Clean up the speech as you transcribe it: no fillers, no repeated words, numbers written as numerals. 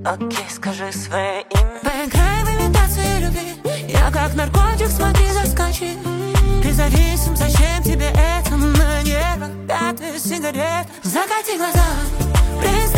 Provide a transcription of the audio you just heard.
Окей, скажи свое имя. Поиграй в имитацию любви. Я как наркотик, смотри, заскочи. Ты зависим, зачем тебе это? На нервах пятая сигарета. Закати глаза,